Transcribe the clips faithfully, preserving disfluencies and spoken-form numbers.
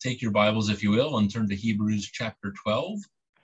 take your Bibles, if you will, and turn to Hebrews chapter twelve.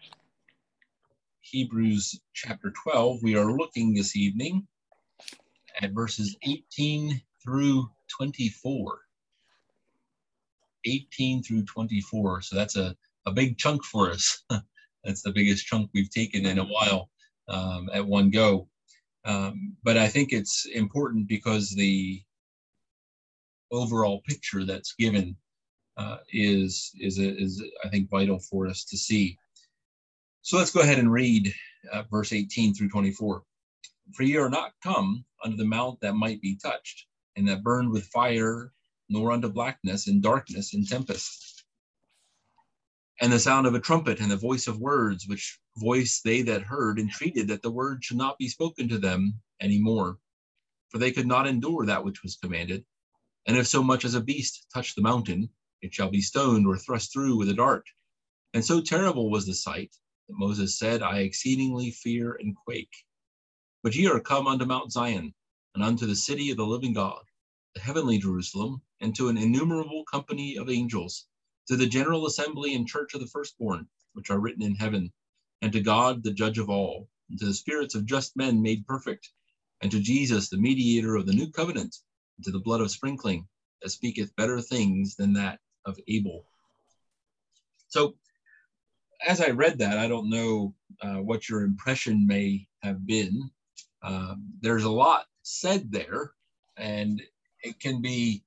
Hebrews chapter twelve, we are looking this evening at verses eighteen through twenty-four. eighteen through twenty-four, so that's a, a big chunk for us. That's the biggest chunk we've taken in a while um, at one go. Um, but I think it's important because the overall picture that's given uh, is, is, is, I think, vital for us to see. So let's go ahead and read uh, verse eighteen through twenty-four. For ye are not come unto the mount that might be touched, and that burned with fire, nor unto blackness and darkness and tempest, and the sound of a trumpet and the voice of words, which voice they that heard entreated that the word should not be spoken to them any more, for they could not endure that which was commanded. And if so much as a beast touch the mountain, it shall be stoned or thrust through with a dart. And so terrible was the sight that Moses said, I exceedingly fear and quake. But ye are come unto Mount Zion, and unto the city of the living God, the heavenly Jerusalem, and to an innumerable company of angels, to the general assembly and church of the firstborn, which are written in heaven, and to God, the judge of all, and to the spirits of just men made perfect, and to Jesus, the mediator of the new covenant, and to the blood of sprinkling, that speaketh better things than that of Abel. So, as I read that, I don't know uh, what your impression may have been. Um, there's a lot said there, and it can be,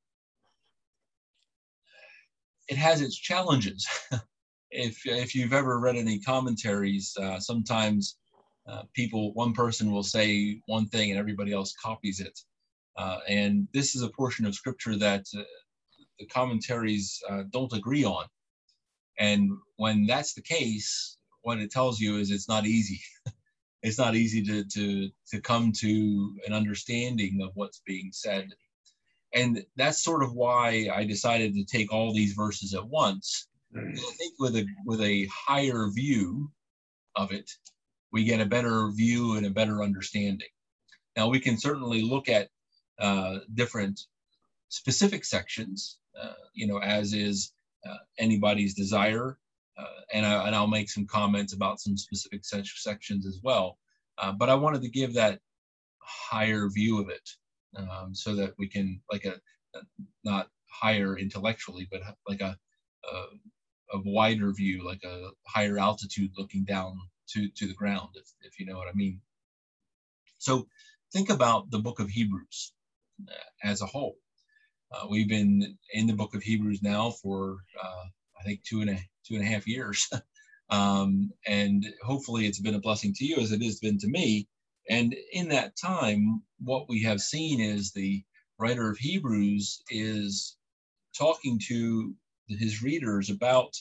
it has its challenges. if if you've ever read any commentaries, uh, sometimes uh, people, one person will say one thing and everybody else copies it. Uh, and this is a portion of scripture that uh, the commentaries uh, don't agree on. And when that's the case, what it tells you is it's not easy. It's not easy to, to, to come to an understanding of what's being said. And that's sort of why I decided to take all these verses at once. And I think with a, with a higher view of it, we get a better view and a better understanding. Now, we can certainly look at uh, different specific sections, uh, you know, as is uh, anybody's desire. Uh, and, I, and I'll make some comments about some specific se- sections as well. Uh, but I wanted to give that higher view of it um, so that we can, like a, not higher intellectually, but like a, a, a wider view, like a higher altitude looking down to, to the ground, if, if you know what I mean. So think about the book of Hebrews as a whole. Uh, we've been in the book of Hebrews now for, uh, I think, two and a, two and a half years. um, and hopefully it's been a blessing to you as it has been to me. And in that time, what we have seen is the writer of Hebrews is talking to his readers about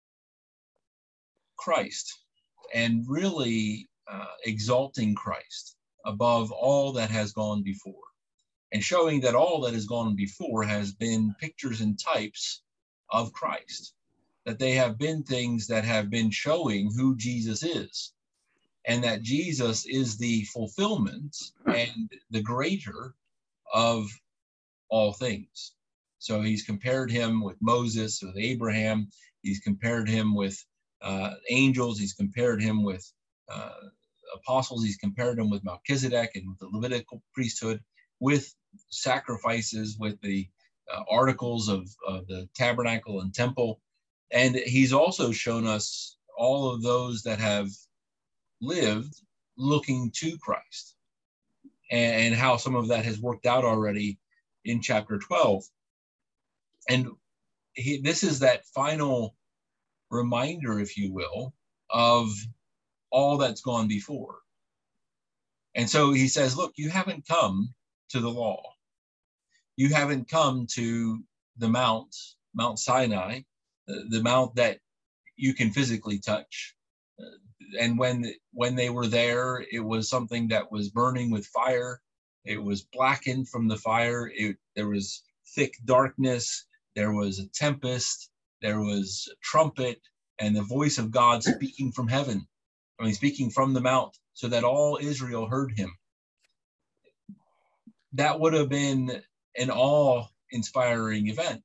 Christ and really uh, exalting Christ above all that has gone before, and showing that all that has gone before has been pictures and types of Christ, that they have been things that have been showing who Jesus is, and that Jesus is the fulfillment and the greater of all things. So he's compared him with Moses, with Abraham. He's compared him with uh, angels. He's compared him with uh, apostles. He's compared him with Melchizedek and with the Levitical priesthood, with sacrifices, with the uh, articles of, of the tabernacle and temple. And he's also shown us all of those that have lived looking to Christ, and, and how some of that has worked out already in chapter twelve. And he, this is that final reminder, if you will, of all that's gone before. And so he says, look, you haven't come to the law. You haven't come to the Mount, Mount Sinai, the, the mount that you can physically touch. Uh, and when, when they were there, it was something that was burning with fire. It was blackened from the fire. It, there was thick darkness. There was a tempest. There was a trumpet and the voice of God speaking from heaven. I mean, speaking from the mount, so that all Israel heard him. That would have been an awe-inspiring event.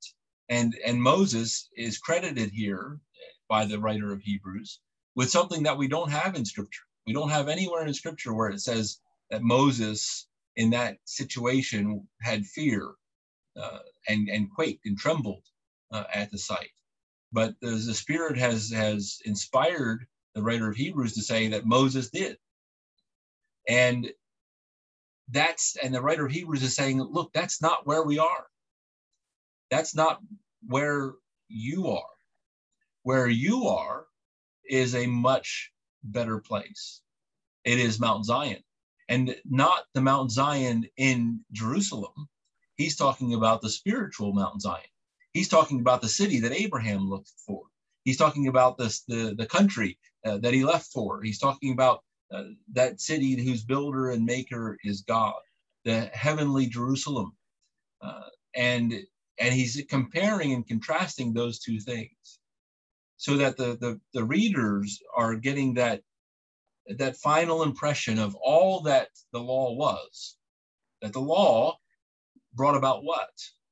And, and Moses is credited here by the writer of Hebrews with something that we don't have in Scripture. We don't have anywhere in Scripture where it says that Moses in that situation had fear uh, and, and quaked and trembled uh, at the sight. But the, the Spirit has, has inspired the writer of Hebrews to say that Moses did. And that's, and the writer of Hebrews is saying, look, that's not where we are. That's not where you are. Where you are is a much better place. It is Mount Zion, and not the Mount Zion in Jerusalem. He's talking about the spiritual Mount Zion. He's talking about the city that Abraham looked for. He's talking about this, the, the country uh, that he left for. He's talking about uh, that city whose builder and maker is God, the heavenly Jerusalem. Uh, and, and he's comparing and contrasting those two things so that the, the, the readers are getting that, that final impression of all that the law was, that the law brought about what?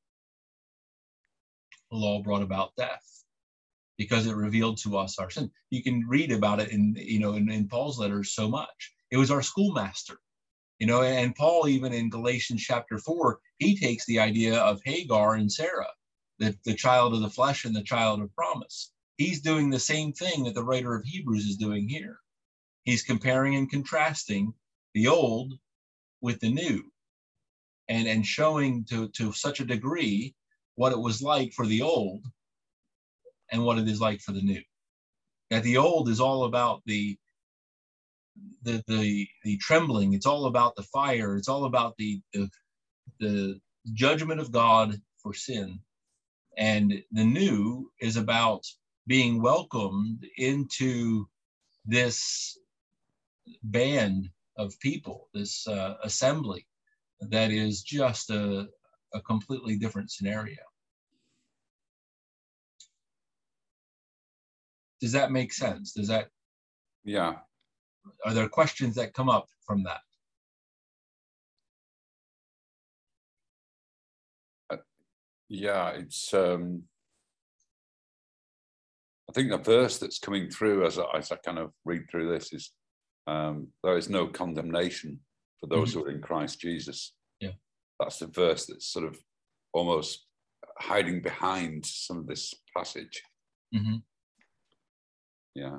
The law brought about death because it revealed to us our sin. You can read about it in, you know, in, in Paul's letters so much. It was our schoolmaster, you know, and Paul, even in Galatians chapter four, he takes the idea of Hagar and Sarah, the, the child of the flesh and the child of promise. He's doing the same thing that the writer of Hebrews is doing here. He's comparing and contrasting the old with the new, and, and showing to, to such a degree what it was like for the old and what it is like for the new. That the old is all about the, the, the, the trembling. It's all about the fire. It's all about the, the, the judgment of God for sin. And the new is about being welcomed into this band of people, this uh, assembly that is just a, a completely different scenario. Does that make sense? Does that? Yeah. Are there questions that come up from that? Uh, yeah, it's. Um, I think the verse that's coming through as I, as I kind of read through this is, um, there is no condemnation for those mm-hmm. who are in Christ Jesus. Yeah, that's the verse that's sort of almost hiding behind some of this passage. Mm-hmm. Yeah.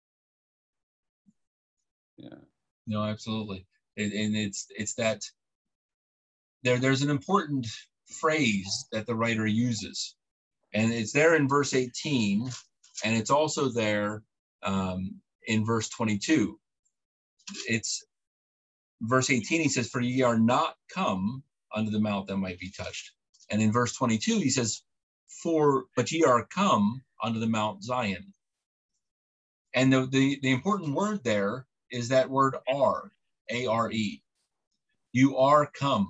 Yeah. No, absolutely. It, and it's it's that there there's an important phrase that the writer uses, and it's there in verse eighteen, and it's also there um, in verse twenty-two. It's verse eighteen. He says, "For ye are not come unto the mount that might be touched," and in verse twenty-two he says, "For but ye are come unto the Mount Zion." And the, the, the important word there is that word are, A R E. You are come.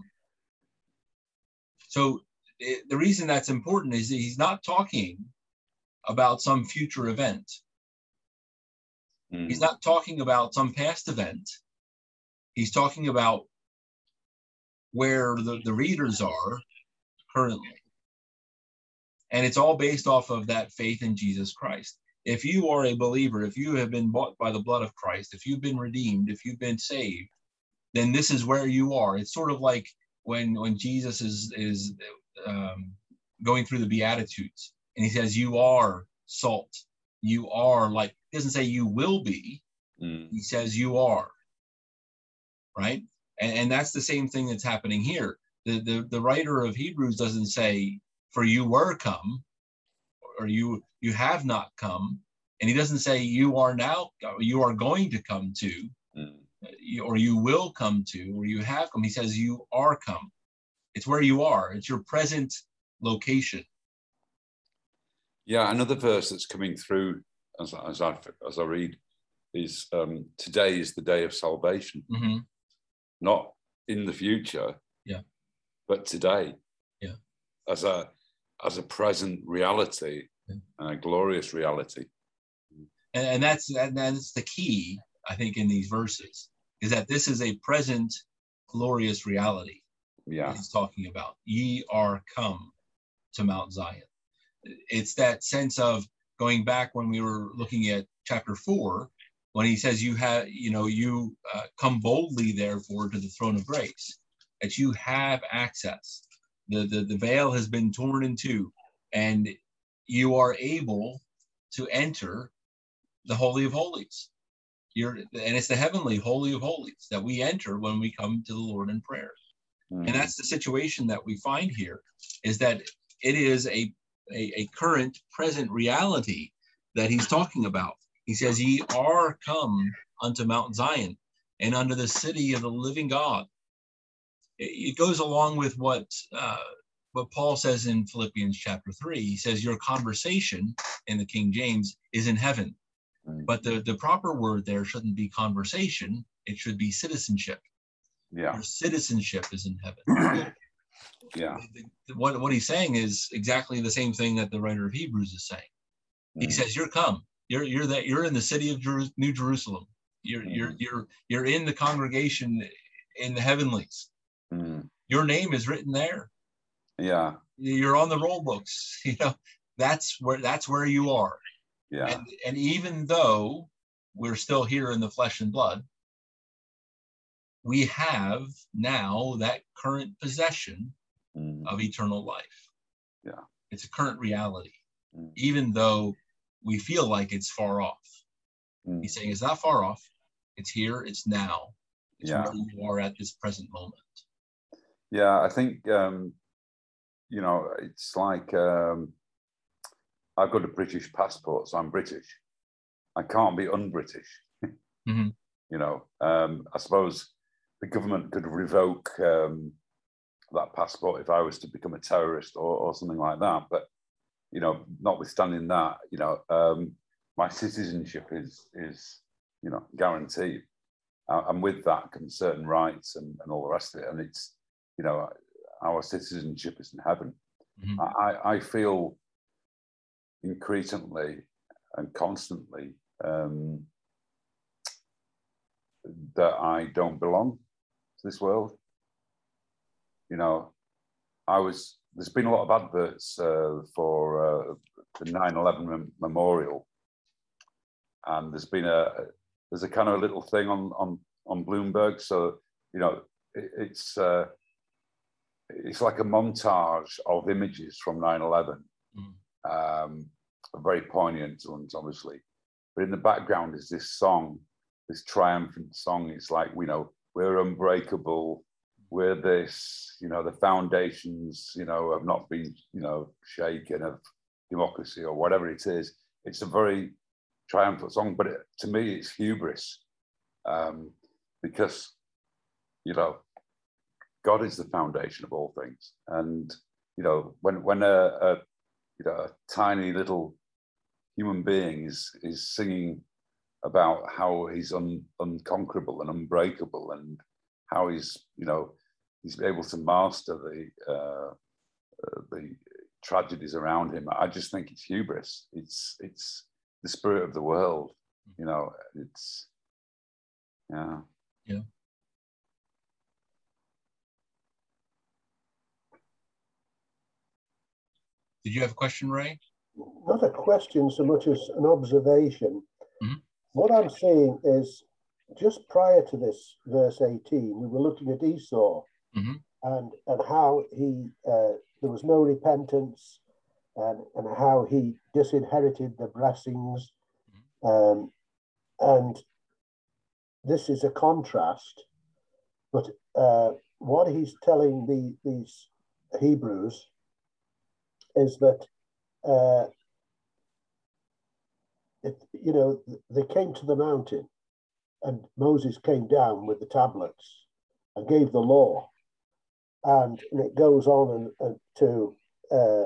So it, the reason that's important is that he's not talking about some future event. Mm. He's not talking about some past event. He's talking about where the, the readers are currently. And it's all based off of that faith in Jesus Christ. If you are a believer, if you have been bought by the blood of Christ, if you've been redeemed, if you've been saved, then this is where you are. It's sort of like when, when Jesus is, is um, going through the Beatitudes, and he says, you are salt. You are like, he doesn't say you will be, mm. he says you are, right? And, and that's the same thing that's happening here. The, the, the writer of Hebrews doesn't say, for you were come, or you you have not come, and he doesn't say you are now, you are going to come to, mm. or you will come to, or you have come. He says you are come. It's where you are. It's your present location. Yeah, another verse that's coming through as, as, I, as I read is um, today is the day of salvation. Mm-hmm. Not in the future, yeah, but today. Yeah, as a as a present reality, yeah. and a glorious reality. And, and that's and that's the key, I think, in these verses, is that this is a present glorious reality. Yeah, that he's talking about. Ye are come to Mount Zion. It's that sense of going back when we were looking at chapter four, when he says you have, you know, you uh, come boldly, therefore, to the throne of grace, that you have access. The, the, the veil has been torn in two, and you are able to enter the Holy of Holies. You're, and it's the heavenly Holy of Holies that we enter when we come to the Lord in prayer. Mm. And that's the situation that we find here, is that it is a, a, a current, present reality that he's talking about. He says, ye are come unto Mount Zion and unto the city of the living God. It, it goes along with what, uh, what Paul says in Philippians chapter three. He says, your conversation, in the King James, is in heaven. But the, the proper word there shouldn't be conversation. It should be citizenship. Yeah. Your citizenship is in heaven. Yeah. What, what he's saying is exactly the same thing that the writer of Hebrews is saying. He mm. says, you're come. You're you're that you're in the city of Jeru- New Jerusalem. You're mm. you're you're you're in the congregation in the heavenlies. Mm. Your name is written there. Yeah. You're on the roll books. You know, that's where that's where you are. Yeah. And, and even though we're still here in the flesh and blood, we have now that current possession mm. of eternal life. Yeah. It's a current reality, mm. even though we feel like it's far off. Mm. He's saying it's not far off. It's here. It's now. It's yeah. where you are at this present moment. Yeah, I think, um, you know, it's like... Um, I've got a British passport, so I'm British. I can't be un-British. Mm-hmm. You know, um, I suppose the government could revoke um, that passport if I was to become a terrorist or, or something like that. But, you know, notwithstanding that, you know, um, my citizenship is, is, you know, guaranteed. Uh, and with that comes certain rights and, and all the rest of it. And it's, you know, our citizenship is in heaven. Mm-hmm. I, I feel... increasingly and constantly um, that I don't belong to this world. You know, I was, there's been a lot of adverts uh, for uh, the nine eleven mem memorial. And there's been a, there's a kind of a little thing on, on, on Bloomberg. So, you know, it, it's, uh, it's like a montage of images from nine eleven. Mm. Um, very poignant ones, obviously, but in the background is this song, this triumphant song. It's like, you know, we're unbreakable, we're this, you know, the foundations, you know, have not been, you know, shaken of democracy or whatever it is. It's a very triumphant song, but it, to me, it's hubris, um, because, you know, God is the foundation of all things, and you know, when when a, a you know a tiny little human being is is singing about how he's un, unconquerable and unbreakable, and how he's, you know, he's able to master the uh, uh, the tragedies around him. I just think it's hubris. It's it's the spirit of the world. You know, it's yeah. Yeah. Did you have a question, Ray? Not a question so much as an observation. Mm-hmm. What I'm saying is, just prior to this verse eighteen, we were looking at Esau, mm-hmm. and and how he uh, there was no repentance, and and how he disinherited the blessings, um, and this is a contrast. But uh, what he's telling the these Hebrews is that. Uh, it, you know, they came to the mountain, and Moses came down with the tablets and gave the law, and, and it goes on and, and to uh,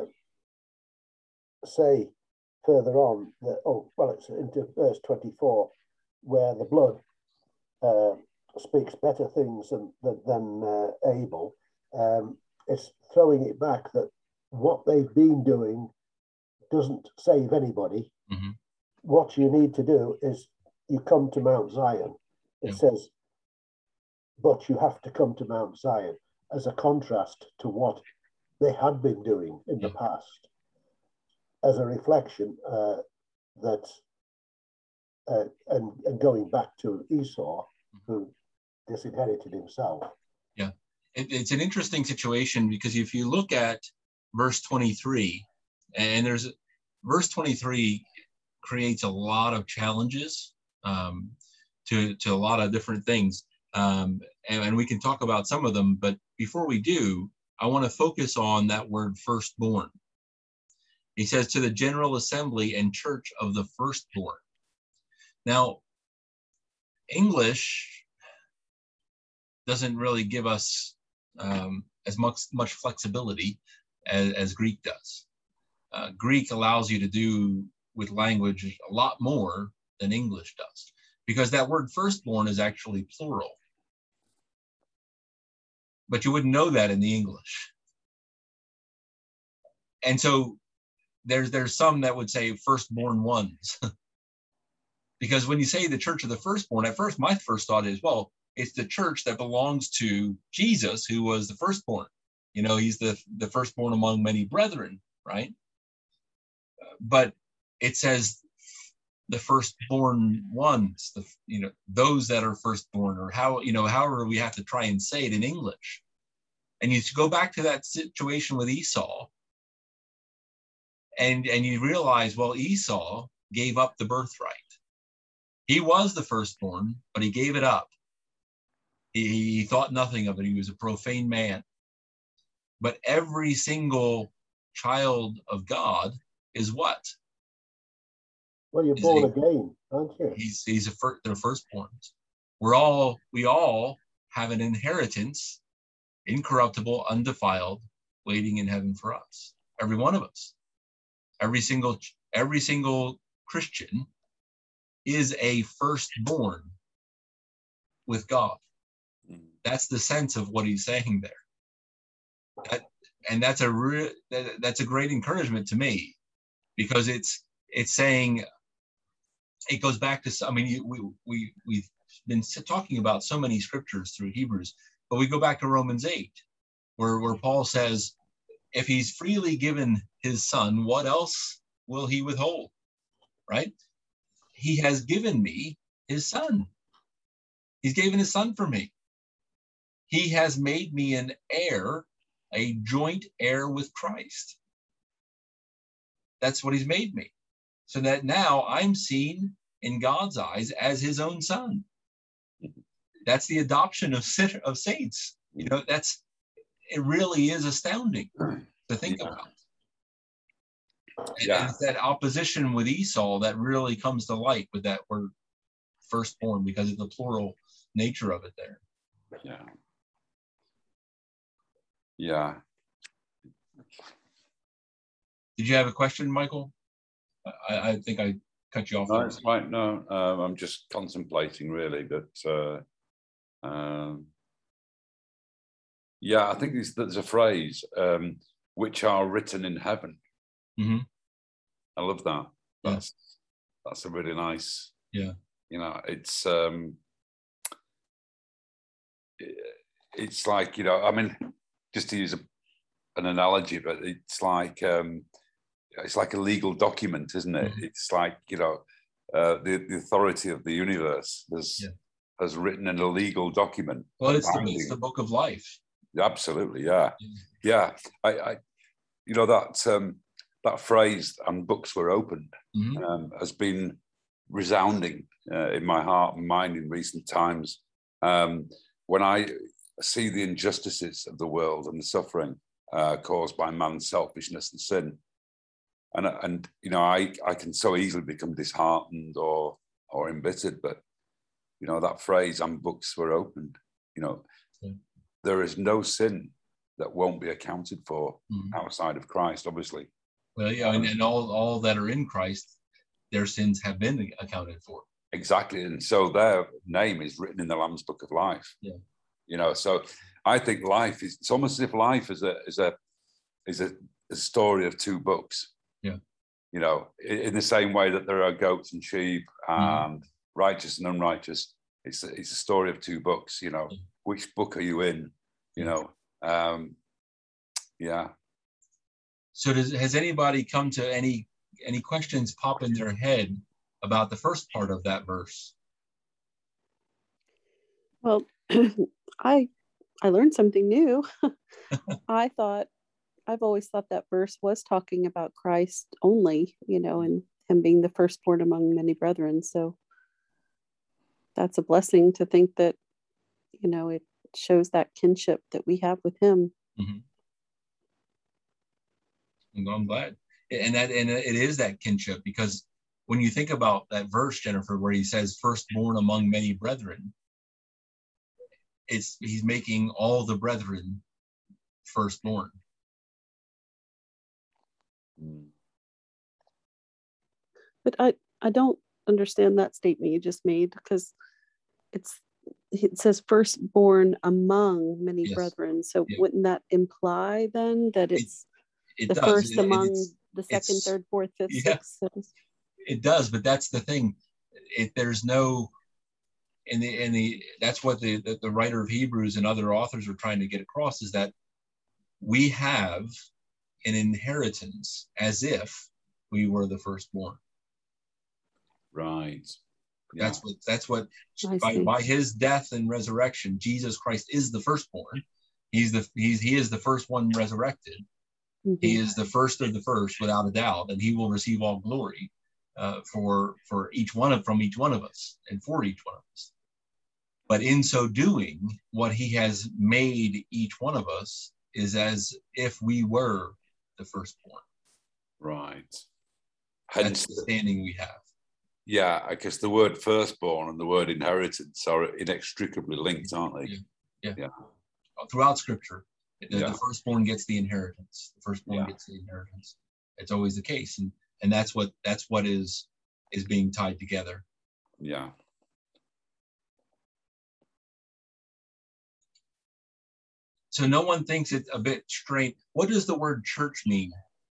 say further on that, oh well, it's into verse twenty-four, where the blood uh, speaks better things than than, than uh, Abel. Um, it's throwing it back that what they've been doing doesn't save anybody. Mm-hmm. What you need to do is you come to Mount Zion. It yeah. says, but you have to come to Mount Zion, as a contrast to what they had been doing in yeah. the past. as a reflection uh, that, uh, and, and going back to Esau, who disinherited himself. Yeah, it, it's an interesting situation, because if you look at verse twenty-three, and there's verse twenty-three creates a lot of challenges um, to, to a lot of different things. Um, and, and we can talk about some of them, but before we do, I want to focus on that word firstborn. He says, to the general assembly and church of the firstborn. Now, English doesn't really give us um, as much, much flexibility as, as Greek does. Uh, Greek allows you to do with language a lot more than English does, because that word firstborn is actually plural. But you wouldn't know that in the English. And so there's, there's some that would say firstborn ones. Because when you say the church of the firstborn, at first my first thought is, well, it's the church that belongs to Jesus, who was the firstborn. You know, he's the, the firstborn among many brethren, right? Uh, but it says the firstborn ones, the, you know, those that are firstborn, or how, you know, however we have to try and say it in English. And you go back to that situation with Esau, and, and you realize, well, Esau gave up the birthright. He was the firstborn, but he gave it up. He, he thought nothing of it. He was a profane man. But every single child of God is what? Well, you're is born a, again, aren't you? He's he's a fir- they're firstborns. We're all we all have an inheritance, incorruptible, undefiled, waiting in heaven for us. Every one of us, every single every single Christian is a firstborn with God. That's the sense of what he's saying there. That, and that's a re- that, that's a great encouragement to me, because it's it's saying, it goes back to, I mean, we, we, we've been talking about so many scriptures through Hebrews, but we go back to Romans eight, where, where Paul says, if he's freely given his son, what else will he withhold, right? He has given me his son. He's given his son for me. He has made me an heir, a joint heir with Christ. That's what he's made me. So that now I'm seen in God's eyes as his own son. That's the adoption of, of saints. You know, that's, it really is astounding to think yeah. about. And, yeah. and it's that opposition with Esau that really comes to light with that word firstborn, because of the plural nature of it there. Yeah. Yeah. Did you have a question, Michael? I, I think I cut you off. No, it's right. No, um, I'm just contemplating really, but uh, um, yeah, I think there's, there's a phrase, um, which are written in heaven. Mm-hmm. I love that. That's yeah. that's a really nice. Yeah. You know, it's um, it's like, you know, I mean, just to use a, an analogy, but it's like. Um, It's like a legal document, isn't it? Mm-hmm. It's like, you know, uh, the, the authority of the universe has, yeah. has written in a legal document. Well, it's the, it's the book of life. Absolutely, yeah. Yeah, yeah. I, I, you know, that um, that phrase, and books were opened, mm-hmm. um, has been resounding uh, in my heart and mind in recent times. Um, when I see the injustices of the world and the suffering uh, caused by man's selfishness and sin, And, and you know, I, I can so easily become disheartened or or embittered, but, you know, that phrase, and books were opened, you know, yeah. there is no sin that won't be accounted for mm-hmm. outside of Christ, obviously. Well, yeah, and, and all, all that are in Christ, their sins have been accounted for. Exactly, and so their name is written in the Lamb's Book of Life. Yeah. You know, so I think life is, it's almost as if life is a, is a, is a, a story of two books. Yeah. You know, in the same way that there are goats and sheep and mm-hmm. righteous and unrighteous, it's a, it's a story of two books. You know, mm-hmm. which book are you in? You know, um, yeah. So does, has anybody come to any, any questions pop in their head about the first part of that verse? Well, I I learned something new. I thought, I've always thought that verse was talking about Christ only, you know, and him being the firstborn among many brethren. So that's a blessing to think that, you know, it shows that kinship that we have with him. Mm-hmm. I'm glad. And that, and it is that kinship, because when you think about that verse, Jennifer, where he says firstborn among many brethren, it's, he's making all the brethren firstborn. But I, I don't understand that statement you just made, because it's, it says firstborn among many yes. brethren. So yeah. wouldn't that imply then that it's it, it the does. first it, among it's, the second, third, fourth, fifth, yeah, sixth? Seventh? It does, but that's the thing. It, there's no, in the, in the, that's what the, the, the writer of Hebrews and other authors are trying to get across, is that we have an inheritance as if we were the firstborn. Right. Yeah. That's what, that's what, by, by his death and resurrection, Jesus Christ is the firstborn. He's the, he's, he is the first one resurrected. Mm-hmm. He is the first of the first, without a doubt, and he will receive all glory uh, for, for each one of, from each one of us and for each one of us. But in so doing, what he has made each one of us is as if we were the firstborn. Right. That's Hence, the standing we have. Yeah, I guess the word firstborn and the word inheritance are inextricably linked, aren't they? Yeah. Yeah. yeah. Throughout Scripture, the, yeah. the firstborn gets the inheritance. The firstborn yeah. gets the inheritance. It's always the case, and and that's what that's what is is being tied together. Yeah. So no one thinks it's a bit strange. What does the word church mean?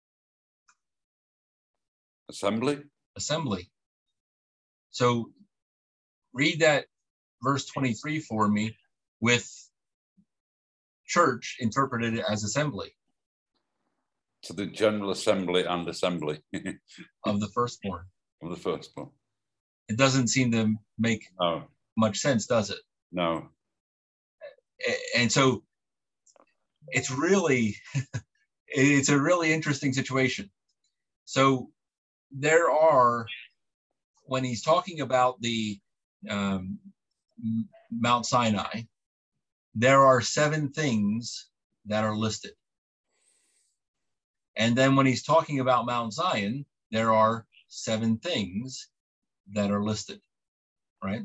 Assembly. Assembly. So read that verse twenty-three for me with church interpreted as assembly. To the general assembly and assembly. Of the firstborn. Of the firstborn. It doesn't seem to make no. much sense, does it? No. And so it's really, it's a really interesting situation. So there are, when he's talking about the um, Mount Sinai, there are seven things that are listed. And then when he's talking about Mount Zion, there are seven things that are listed, right?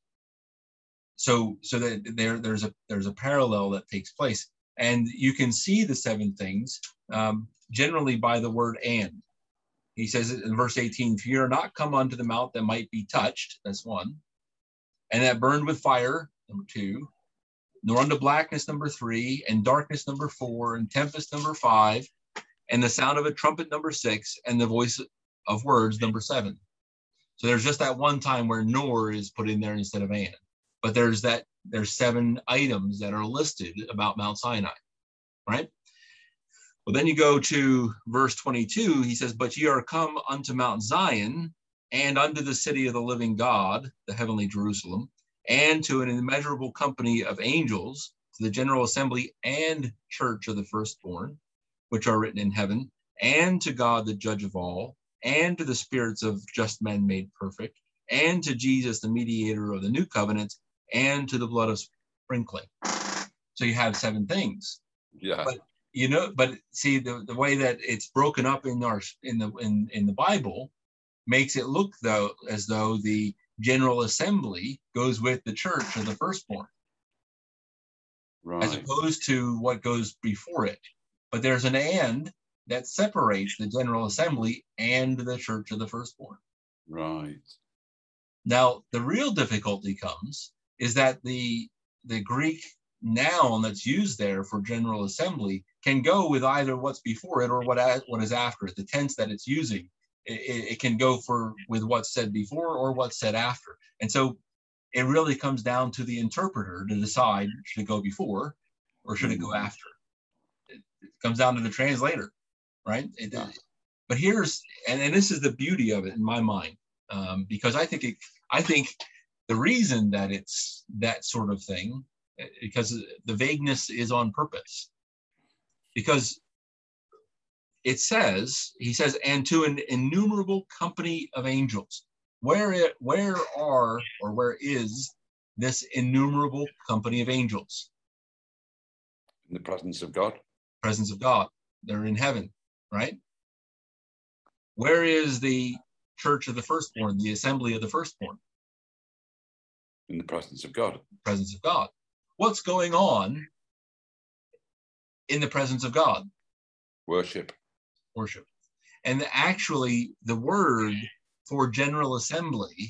So, so that there, there's a there's a parallel that takes place, and you can see the seven things um, generally by the word "and." He says in verse eighteen, "For you are not come unto the mount that might be touched," that's one, "and that burned with fire," number two, "nor unto blackness," number three, "and darkness," number four, "and tempest," number five, "and the sound of a trumpet," number six, "and the voice of words," number seven. So there's just that one time where "nor" is put in there instead of "and." But there's that there's seven items that are listed about Mount Sinai, right? Well, then you go to verse twenty-two. He says, "But ye are come unto Mount Zion, and unto the city of the living God, the heavenly Jerusalem, and to an immeasurable company of angels, to the general assembly and church of the firstborn, which are written in heaven, and to God the judge of all, and to the spirits of just men made perfect, and to Jesus the mediator of the new covenant, and to the blood of sprinkling." So you have seven things. Yeah. But you know, but see the, the way that it's broken up in our in the in, in the Bible makes it look though as though the general assembly goes with the church of the firstborn. Right. As opposed to what goes before it. But there's an "and" that separates the general assembly and the church of the firstborn. Right. Now the real difficulty comes is that the the Greek noun that's used there for general assembly can go with either what's before it or what what is after it. The tense that it's using, it, it can go for with what's said before or what's said after. And so it really comes down to the interpreter to decide, should it go before or should mm-hmm. it go after? It, it comes down to the translator, right? It, Yeah. But here's, and, and this is the beauty of it in my mind, um, because I think it, I think the reason that it's that sort of thing, because the vagueness is on purpose. Because it says, he says, and to an innumerable company of angels. Where it, where are, or where is this innumerable company of angels? In the presence of God. Presence of God. They're in heaven, right? Where is the church of the firstborn, the assembly of the firstborn? In the presence of God. Presence of God. What's going on in the presence of God? Worship. Worship. And actually, the word for general assembly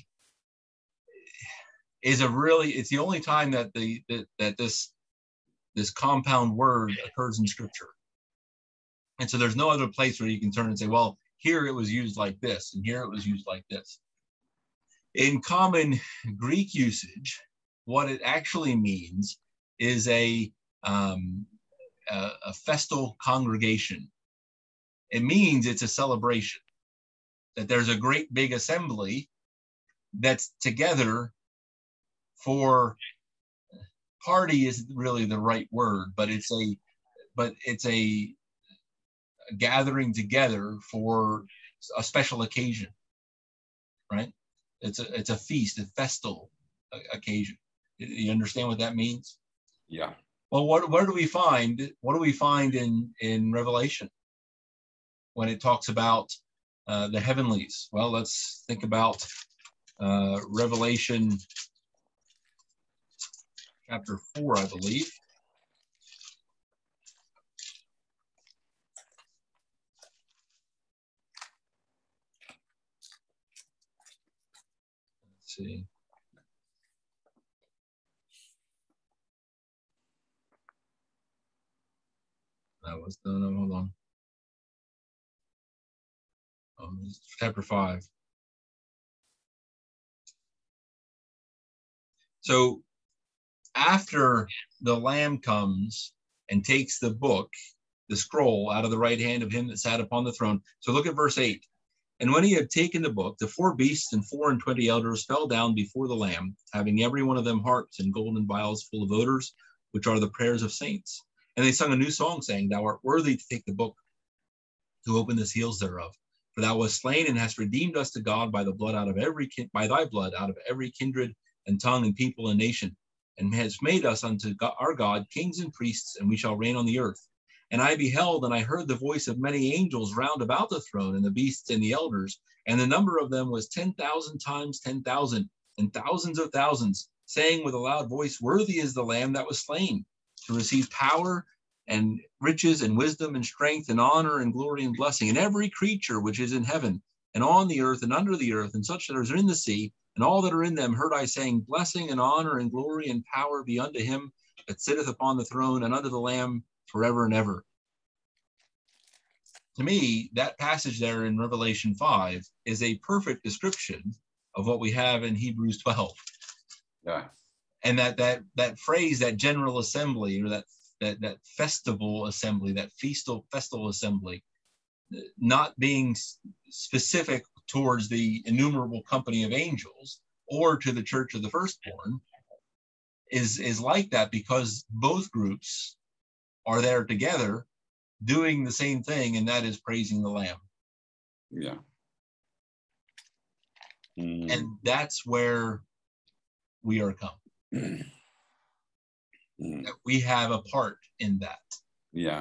is a really, it's the only time that the that, that this this compound word occurs in Scripture. And so there's no other place where you can turn and say, well, here it was used like this, and here it was used like this. In common Greek usage, what it actually means is a, um, a, a festal congregation. It means it's a celebration, that there's a great big assembly that's together for, party isn't really the right word, but it's a, but it's a, a gathering together for a special occasion, right? It's a, it's a feast, a festal occasion. You understand what that means? Yeah. Well, what, where do we find, what do we find in, in Revelation when it talks about uh, the heavenlies? Well, let's think about uh, Revelation chapter four, I believe. Let's see. That was done. No, hold on. Um, chapter five. So after the Lamb comes and takes the book, the scroll, out of the right hand of him that sat upon the throne. So look at verse eight. And when he had taken the book, the four beasts and four and twenty elders fell down before the Lamb, having every one of them harps and golden vials full of odors, which are the prayers of saints. And they sung a new song, saying, Thou art worthy to take the book, to open the seals thereof. For thou wast slain and hast redeemed us to God by the blood out of every kin- by thy blood out of every kindred and tongue and people and nation, and hast made us unto God, our God kings and priests, and we shall reign on the earth. And I beheld, and I heard the voice of many angels round about the throne, and the beasts and the elders, and the number of them was ten thousand times ten thousand, and thousands of thousands, saying with a loud voice, Worthy is the Lamb that was slain, to receive power and riches and wisdom and strength and honor and glory and blessing. And every creature which is in heaven and on the earth and under the earth, and such that are in the sea, and all that are in them, heard I saying, Blessing and honor and glory and power be unto him that sitteth upon the throne, and unto the Lamb forever and ever. To me, that passage there in Revelation five is a perfect description of what we have in Hebrews twelve. Yeah. And that that that phrase, that general assembly, or that that that festival assembly, that feastal festal assembly, not being specific towards the innumerable company of angels or to the church of the firstborn, is is like that, because both groups are there together doing the same thing, and that is praising the Lamb. Yeah. Mm. And that's where we are come. Mm. Mm. We have a part in that. Yeah.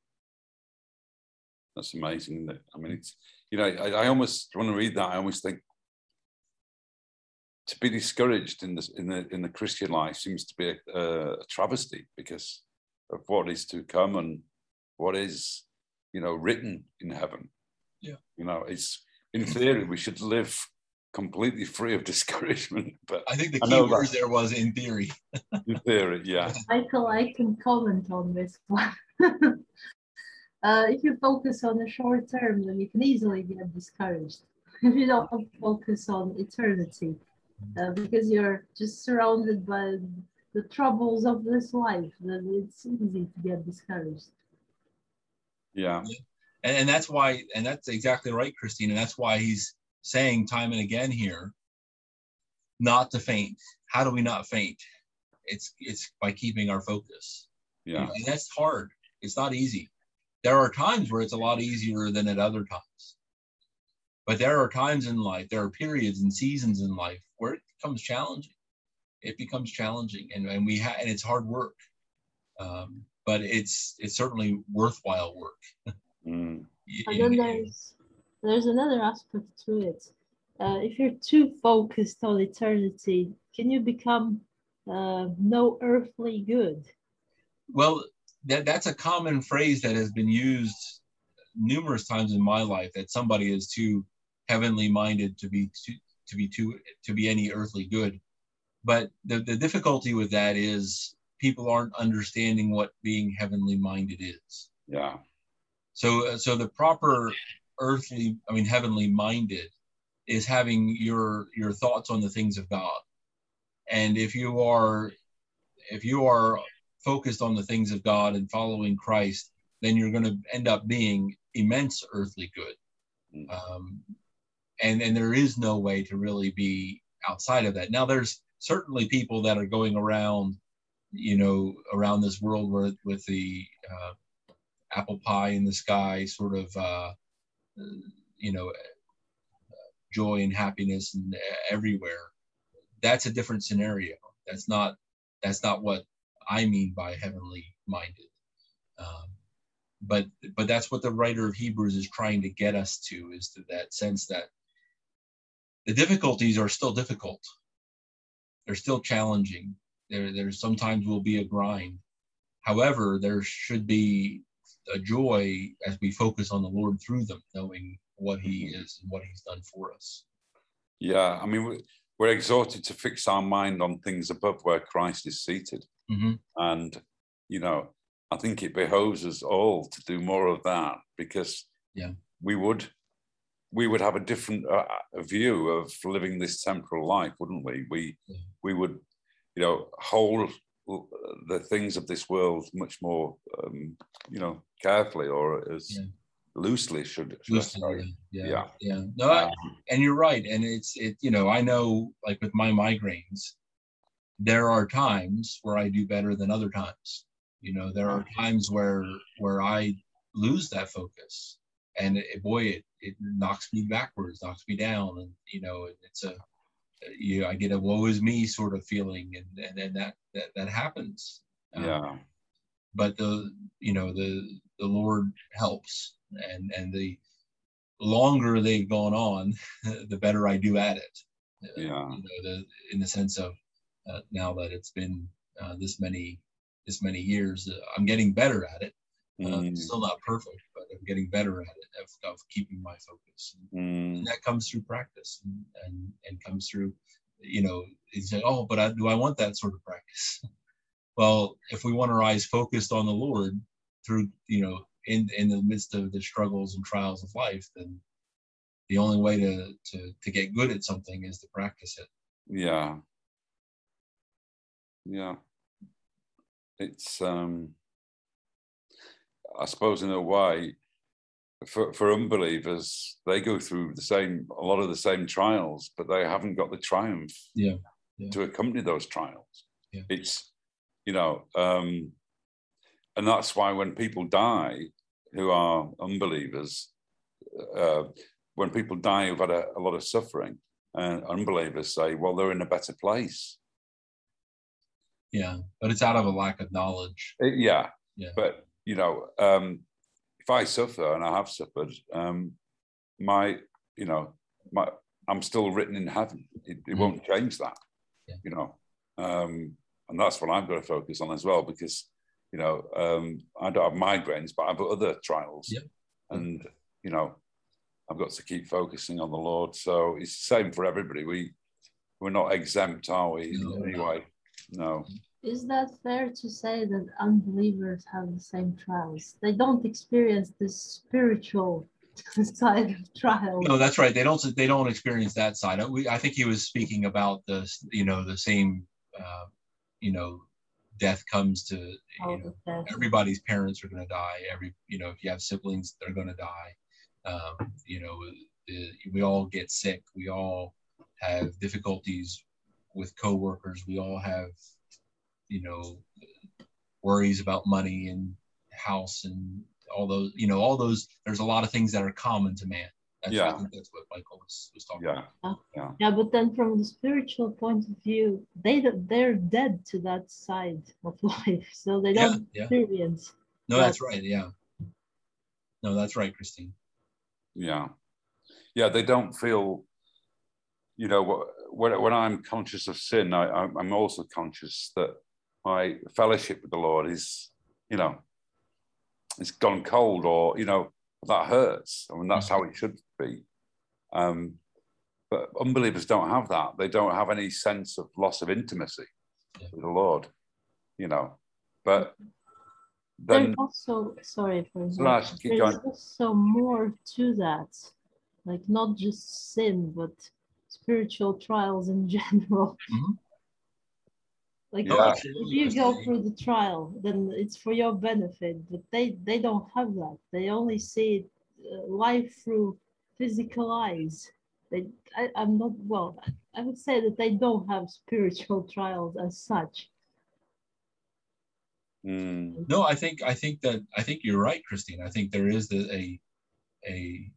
That's amazing. That I mean, it's, you know, I, I almost, when I read that, I almost think to be discouraged in the in the in the Christian life seems to be a, a travesty, because of what is to come and what is, you know, written in heaven. Yeah. You know, it's, in theory, we should live completely free of discouragement. But I think the I key words there was in theory. In theory, yeah. Michael, I can comment on this one. uh, if you focus on the short term, then you can easily get discouraged. If you don't focus on eternity, uh, because you're just surrounded by the troubles of this life, then it's easy to get discouraged. Yeah. And, and that's why, and that's exactly right, Christine. And that's why he's saying time and again here, not to faint. How do we not faint? It's it's by keeping our focus. Yeah. And that's hard. It's not easy. There are times where it's a lot easier than at other times. But there are times in life, there are periods and seasons in life where it becomes challenging. It becomes challenging, and, and we ha- and it's hard work. Um, but it's it's certainly worthwhile work. Mm. And then there's there's another aspect to it. Uh, if you're too focused on eternity, can you become uh, no earthly good? Well, that that's a common phrase that has been used numerous times in my life, that somebody is too heavenly minded to be too, to be too to be any earthly good. But the, the difficulty with that is people aren't understanding what being heavenly minded is. Yeah. So so the proper earthly, I mean heavenly minded, is having your your thoughts on the things of God. And if you are if you are focused on the things of God and following Christ, then you're going to end up being immense earthly good. Um, and, and there is no way to really be outside of that. Now, there's certainly people that are going around, you know, around this world where, with the uh, apple pie in the sky, sort of, uh, you know, joy and happiness and everywhere. That's a different scenario. That's not, that's not what I mean by heavenly minded. Um, but but that's what the writer of Hebrews is trying to get us to, is to that sense that the difficulties are still difficult. They're still challenging. There, there sometimes will be a grind. However, there should be a joy as we focus on the Lord through them, knowing what he is and what he's done for us. Yeah, I mean, we're exhorted to fix our mind on things above where Christ is seated. Mm-hmm. And, you know, I think it behoves us all to do more of that, because yeah. we would we would have a different uh, view of living this temporal life, wouldn't we? We yeah. we would, you know, hold the things of this world much more, um, you know, carefully, or as yeah. loosely, should, should loosely, I say? Yeah, yeah, yeah. No, um, I, and you're right. And it's it. You know, I know, like with my migraines, there are times where I do better than other times. You know, there are times where where I lose that focus, and it, boy, it it knocks me backwards, knocks me down, and you know, it's a you know, I get a woe is me sort of feeling, and and, and that, that that happens. Yeah. Um, but the you know the the Lord helps, and and the longer they've gone on, the better I do at it. Yeah. You know, the in the sense of uh, now that it's been uh, this many. this many years, uh, I'm getting better at it. Uh, mm. Still not perfect, but I'm getting better at it, of, of keeping my focus. Mm. And that comes through practice, and, and, and comes through, you know, you say, oh, but I, do I want that sort of practice? Well, if we want our eyes focused on the Lord through, you know, in, in the midst of the struggles and trials of life, then the only way to, to, to get good at something is to practice it. Yeah. Yeah. It's, um, I suppose, in a way, for, for unbelievers, they go through the same, a lot of the same trials, but they haven't got the triumph yeah. Yeah. to accompany those trials. Yeah. It's, you know, um, and that's why when people die who are unbelievers, uh, when people die who've had a, a lot of suffering, and unbelievers say, well, they're in a better place. Yeah, but it's out of a lack of knowledge. It, yeah. yeah, but you know, um, if I suffer, and I have suffered, um, my, you know, my, I'm still written in heaven. It, it mm. won't change that. Yeah. You know, um, and that's what I've got to focus on as well, because you know, um, I don't have migraines, but I've got other trials, yeah. and you know, I've got to keep focusing on the Lord. So it's the same for everybody. We we're not exempt, are we? No, anyway. No. Is that fair to say that unbelievers have the same trials? They don't experience the spiritual side of trials. No, that's right. They don't. They don't experience that side. We, I think he was speaking about the, you know, the same, uh, you know, death comes to, you All know, the death. everybody's parents are going to die. Every, you know, if you have siblings, they're going to die. Um, you know, the, we all get sick. We all have difficulties with coworkers. We all have, you know, worries about money and house and all those, you know, all those, there's a lot of things that are common to man. That's, Yeah. I think that's what Michael was, was talking Yeah. about. Yeah. Yeah, but then from the spiritual point of view, they they're dead to that side of life, so they Yeah, don't yeah. experience. No, that. that's right. Yeah. No, that's right, Christine. Yeah. Yeah, they don't feel, you know, when, when I'm conscious of sin, I, I'm also conscious that my fellowship with the Lord is, you know, it's gone cold, or, you know, that hurts. I mean, that's how it should be. Um, but unbelievers don't have that. They don't have any sense of loss of intimacy Yeah. with the Lord, you know. But then, There's also, sorry for so no, interrupting, keep there's going. also more to that, like not just sin, but spiritual trials in general. Mm-hmm. Like Yeah. if you go through the trial, then it's for your benefit, but they they don't have that. They only see uh, life through physical eyes. They I, I'm not well I would say that they don't have spiritual trials as such. Mm, No, I think I think that I think you're right, Christine. I think there is the, a a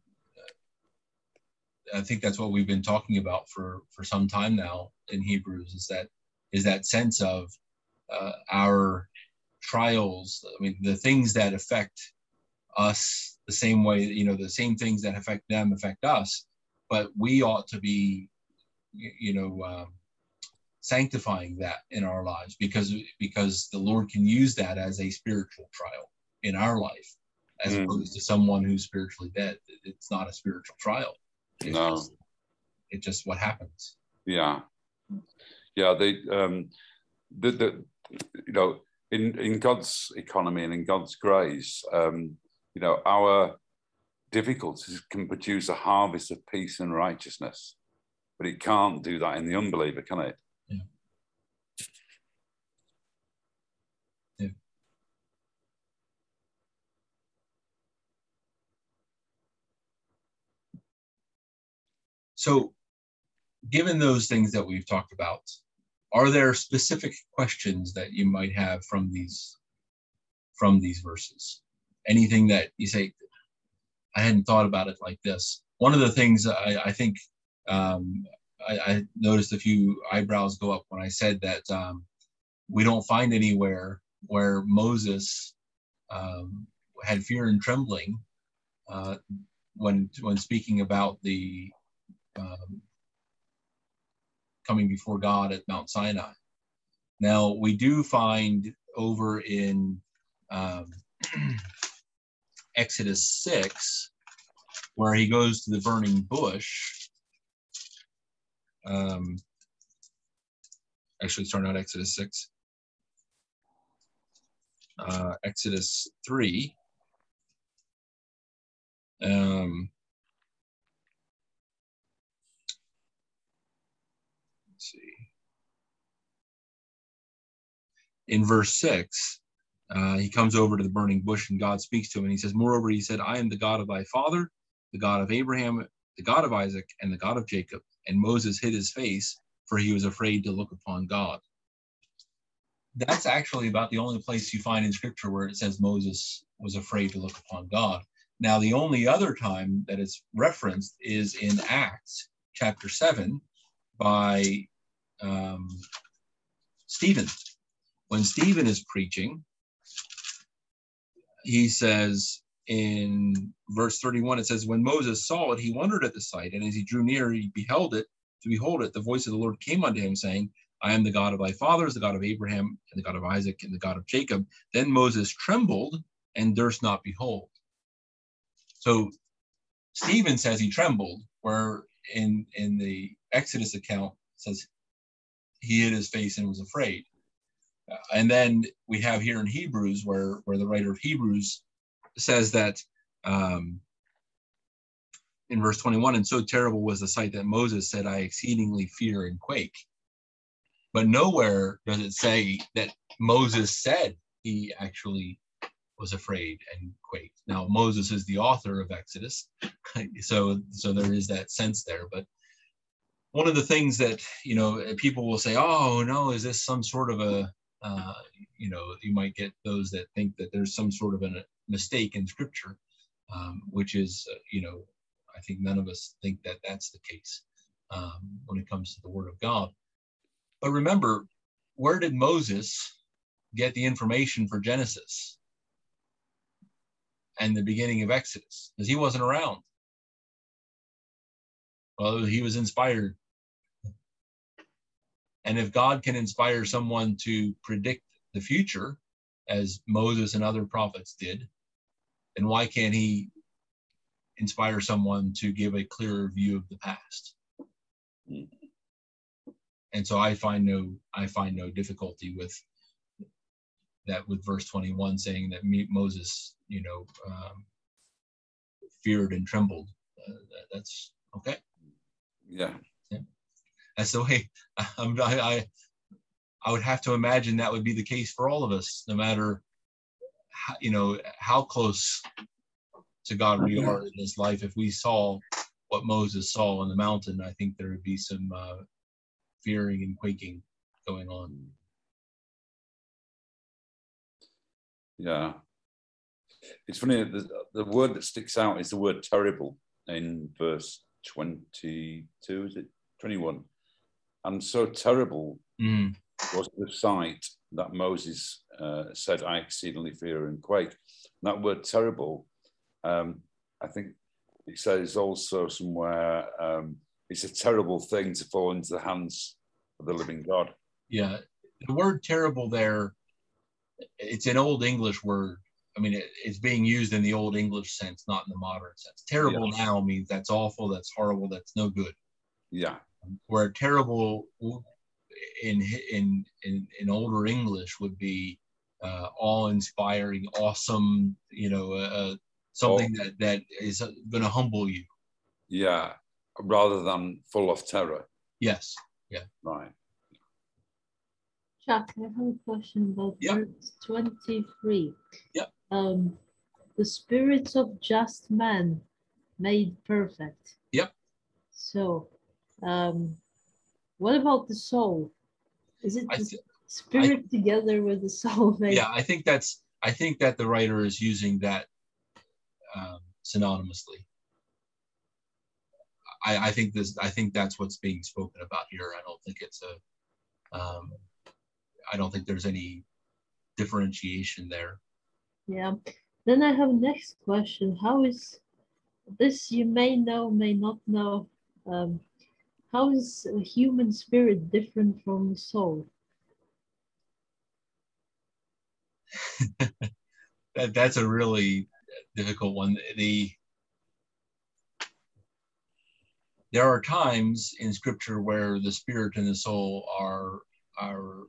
I think that's what we've been talking about for for some time now in Hebrews, is that is that sense of uh, our trials. I mean, the things that affect us the same way, you know, the same things that affect them affect us, but we ought to be, you know, um, sanctifying that in our lives, because because the Lord can use that as a spiritual trial in our life, as Mm. opposed to someone who's spiritually dead. It's not a spiritual trial. It's No. just, it's just what happens. Yeah. Yeah, they, um, the, the, you know, in, in God's economy and in God's grace, um, you know, our difficulties can produce a harvest of peace and righteousness, but it can't do that in the unbeliever, can it? Yeah. Yeah. So, given those things that we've talked about, are there specific questions that you might have from these from these verses? Anything that you say, I hadn't thought about it like this. One of the things I, I think um, I, I noticed a few eyebrows go up when I said that um, we don't find anywhere where Moses um, had fear and trembling uh, when when speaking about the um, coming before God at Mount Sinai. Now, we do find over in um, Exodus six, where he goes to the burning bush. Um, actually, starting out Exodus six. Uh, Exodus three. Um, let's see. In verse six, uh, he comes over to the burning bush and God speaks to him and he says, moreover, he said, I am the God of thy father, the God of Abraham, the God of Isaac, and the God of Jacob. And Moses hid his face, for he was afraid to look upon God. That's actually about the only place you find in scripture where it says Moses was afraid to look upon God. Now, the only other time that it's referenced is in Acts chapter seven by um, Stephen. When Stephen is preaching, he says in verse thirty-one, it says, when Moses saw it, he wondered at the sight, and as he drew near, he beheld it. To behold it, the voice of the Lord came unto him, saying, I am the God of thy fathers, the God of Abraham, and the God of Isaac, and the God of Jacob. Then Moses trembled and durst not behold. So Stephen says he trembled, where in, in the Exodus account it says he hid his face and was afraid. Uh, and then we have here in Hebrews where, where the writer of Hebrews says that um, in verse twenty-one, and so terrible was the sight that Moses said, I exceedingly fear and quake. But nowhere does it say that Moses said he actually was afraid and quaked. Now, Moses is the author of Exodus, so so there is that sense there. But one of the things that, you know, people will say, oh, no, is this some sort of a, uh, you know, you might get those that think that there's some sort of a mistake in Scripture, um, which is, uh, you know, I think none of us think that that's the case um, when it comes to the Word of God. But remember, where did Moses get the information for Genesis and the beginning of Exodus? Because he wasn't around. Well, he was inspired. And if God can inspire someone to predict the future, as Moses and other prophets did, then why can't he inspire someone to give a clearer view of the past? And so I find no, I find no difficulty with that, with verse twenty-one saying that Moses, you know, um, feared and trembled. Uh, that, that's okay. Yeah. Yeah. That's the way I'm, I, I, I would have to imagine that would be the case for all of us, no matter how, you know, how close to God we are in this life. If we saw what Moses saw on the mountain, I think there would be some uh, fearing and quaking going on. Yeah. It's funny, the, the word that sticks out is the word terrible in verse twenty-two, is it? twenty-one. And so terrible Mm. was the sight that Moses uh, said, I exceedingly fear and quake. And that word terrible, um, I think it says also somewhere, um, it's a terrible thing to fall into the hands of the living God. Yeah, the word terrible there, it's an Old English word. I mean, it, it's being used in the Old English sense, not in the modern sense. Terrible Yes. now means that's awful, that's horrible, that's no good. Yeah. Where terrible in in in, in older English would be uh, awe-inspiring, awesome, you know, uh, something Oh. that, that is going to humble you. Yeah, rather than full of terror. Yes, yeah. Right. Chuck, I have a question about Yep. verse twenty-three. Yep. Um, the spirits of just men made perfect. Yep. So, um, what about the soul? Is it I the th- spirit I, together with the soul made? Yeah, I think that's, I think that the writer is using that um, synonymously. I, I think this, I think that's what's being spoken about here. I don't think it's a, um, I don't think there's any differentiation there. Yeah. Then I have next question. How is this? You may know, may not know. Um, how is a human spirit different from the soul? that that's a really difficult one. The there are times in Scripture where the spirit and the soul are are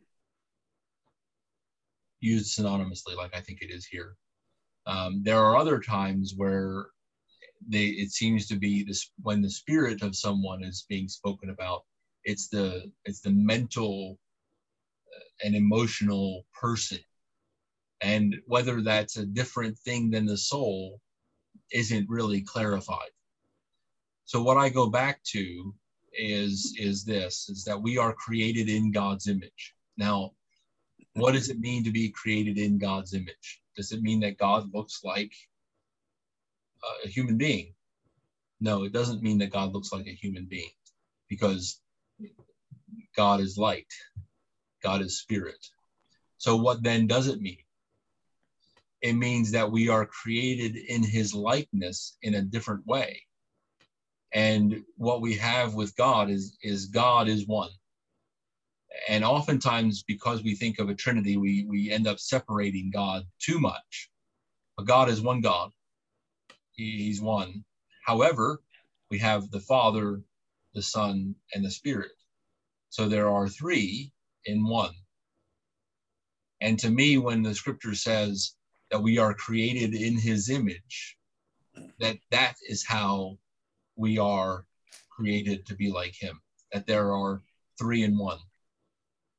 used synonymously, like I think it is here. Um, there are other times where they it seems to be this when the spirit of someone is being spoken about, it's the it's the mental and emotional person, and whether that's a different thing than the soul isn't really clarified. So what I go back to is is this is that we are created in God's image. Now, what does it mean to be created in God's image? Does it mean that God looks like a human being? No, it doesn't mean that God looks like a human being, because God is light. God is spirit. So what then does it mean? It means that we are created in his likeness in a different way. And what we have with God is, is God is one. And oftentimes, because we think of a Trinity, we, we end up separating God too much. But God is one God. He, he's one. However, we have the Father, the Son, and the Spirit. So there are three in one. And to me, when the scripture says that we are created in his image, that that is how we are created to be like him, that there are three in one.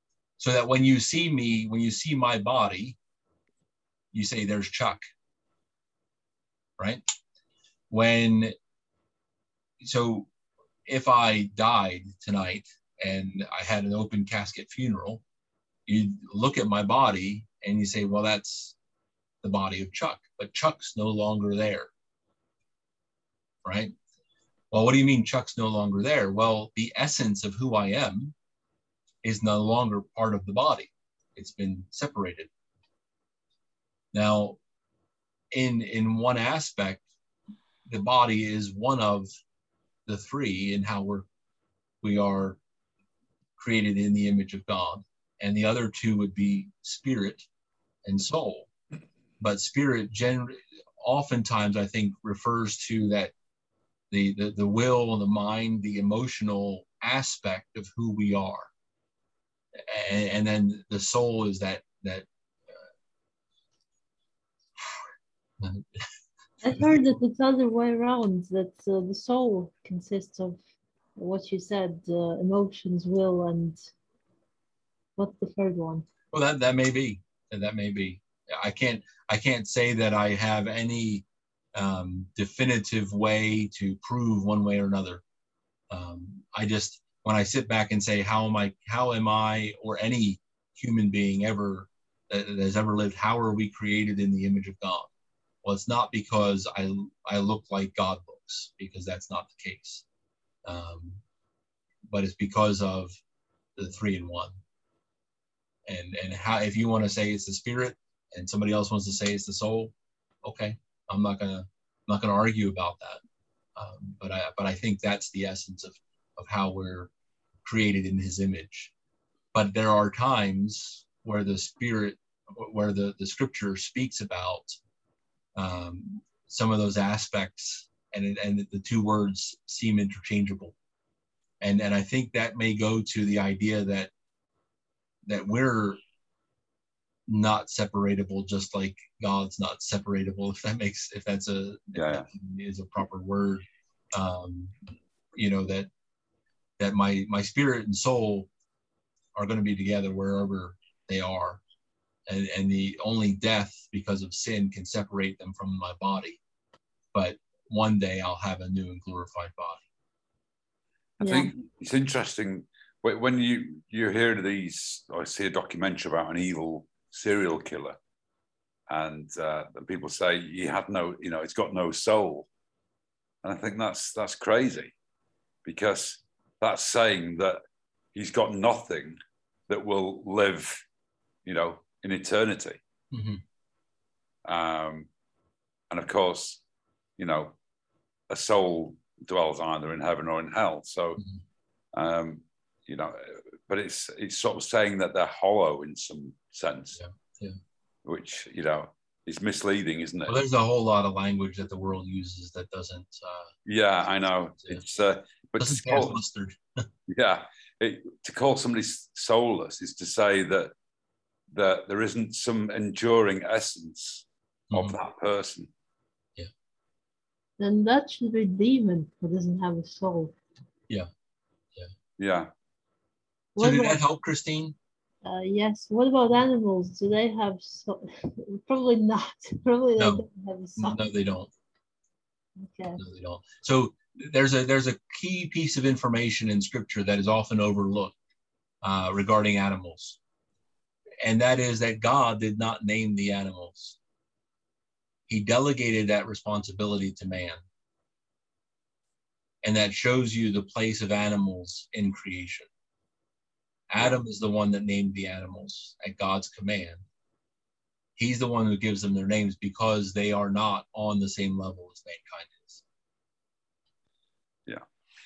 So that when you see me, when you see my body, you say, there's Chuck, right? When, so if I died tonight and I had an open casket funeral, you look at my body and you say, well, that's the body of Chuck, but Chuck's no longer there, right? Well, what do you mean Chuck's no longer there? Well, the essence of who I am is no longer part of the body. It's been separated. Now, in, in one aspect, the body is one of the three in how we're, we are created in the image of God. And the other two would be spirit and soul. But spirit generally, oftentimes, I think, refers to that the, the, the will, the mind, the emotional aspect of who we are. And, and then the soul is that, that uh, I've heard that it's the other way around, that uh, the soul consists of what you said, uh, emotions, will, and what's the third one? Well, that, that may be, that may be. I can't, I can't say that I have any um, definitive way to prove one way or another. Um, I just, when I sit back and say, how am I, how am I, or any human being ever that has ever lived, how are we created in the image of God? Well, it's not because I, I look like God looks, because that's not the case. Um, but it's because of the three in one. And, and how, if you want to say it's the spirit and somebody else wants to say it's the soul, okay, I'm not gonna, I'm not gonna argue about that. Um, but I, but I think that's the essence of, of how we're created in his image. But there are times where the spirit, where the, the scripture speaks about um, some of those aspects, and it, and the two words seem interchangeable. And, and I think that may go to the idea that, that we're not separatable, just like God's not separatable, if that makes, if that's a, yeah, yeah. is a proper word. Um, you know, that, that my, my spirit and soul are going to be together wherever they are. And, and the only death because of sin can separate them from my body. But one day I'll have a new and glorified body. I Yeah. think it's interesting when you, you hear these, I see a documentary about an evil serial killer, and uh, people say he had no, you know, it's got no soul. And I think that's, that's crazy, because that's saying that he's got nothing that will live, you know, in eternity. Mm-hmm. Um, and of course, you know, a soul dwells either in heaven or in hell. So, mm-hmm. um, you know, but it's it's sort of saying that they're hollow in some sense, yeah, yeah. which, you know, is misleading, isn't it? Well, there's a whole lot of language that the world uses that doesn't. Uh, yeah, I know. Yeah. It's uh, but doesn't to call, mustard. yeah, it, to call somebody soulless is to say that that there isn't some enduring essence mm-hmm. of that person. Yeah. Then that should be a demon who doesn't have a soul. Yeah. Yeah. Yeah. So did that help, Christine? Uh, yes. What about animals? Do they have soul? Probably not. Probably no. they don't have a soul. No, they don't. Okay. No, they don't. So there's a there's a key piece of information in Scripture that is often overlooked uh, regarding animals, and that is that God did not name the animals. He delegated that responsibility to man, and that shows you the place of animals in creation. Adam is the one that named the animals at God's command. He's the one who gives them their names because they are not on the same level as mankind is. Yeah.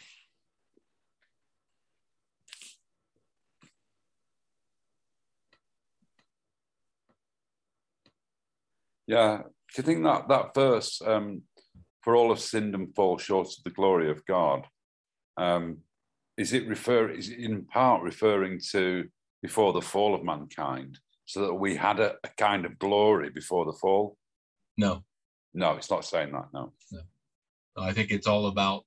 Yeah. Do you think that that verse, um, for all have sinned and fall short of the glory of God, um, is it refer? Is it in part referring to before the fall of mankind, so that we had a, a kind of glory before the fall? No. No, it's not saying that, no. No. No, I think it's all about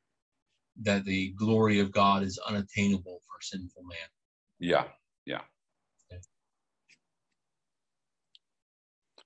that the glory of God is unattainable for sinful man. Yeah, yeah.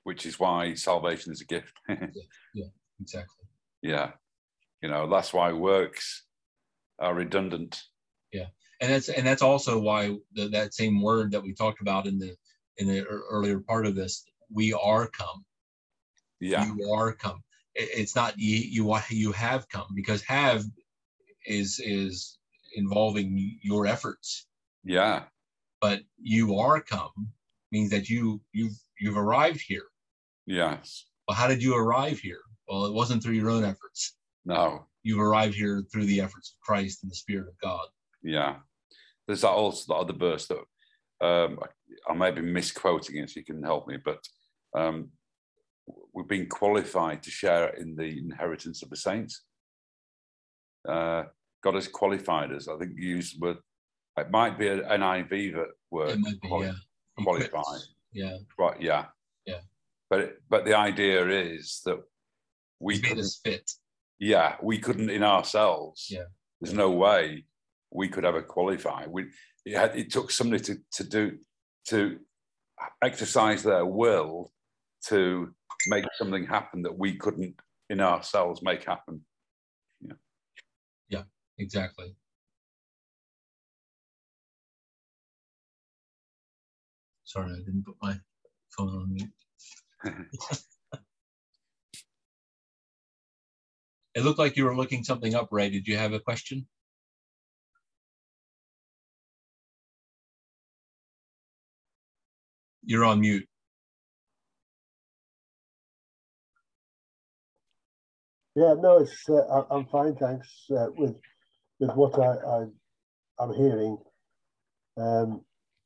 which is why salvation is a gift. yeah, yeah, exactly. Yeah, you know, that's why works are redundant. Yeah, and that's and that's also why the, that same word that we talked about in the in the earlier part of this, we are come. Yeah, you are come. It's not you you you have come, because have is is involving your efforts. Yeah, but you are come means that you you've you've arrived here. Yes. Well, how did you arrive here? Well, it wasn't through your own efforts. No. You've arrived here through the efforts of Christ and the Spirit of God. Yeah. There's that also that other verse that um, I may be misquoting it, so you can help me, but um, we've been qualified to share in the inheritance of the saints. Uh, God has qualified us. I think you used the word, it might be an N I V word. It might be, quali- yeah. Qualified. Equipped. Yeah. Right, yeah. Yeah. But but the idea is that we He's made couldn't, us fit. yeah, we couldn't in ourselves. Yeah. There's no way we could ever qualify. We it, had, it took somebody to to do to exercise their will to make something happen that we couldn't in ourselves make happen. Yeah. Yeah, exactly. Sorry, I didn't put my phone on mute. It looked like you were looking something up, Ray. Did you have a question? You're on mute. Yeah, no, it's uh, I'm fine, thanks. Uh, with with what I, I I'm hearing, um,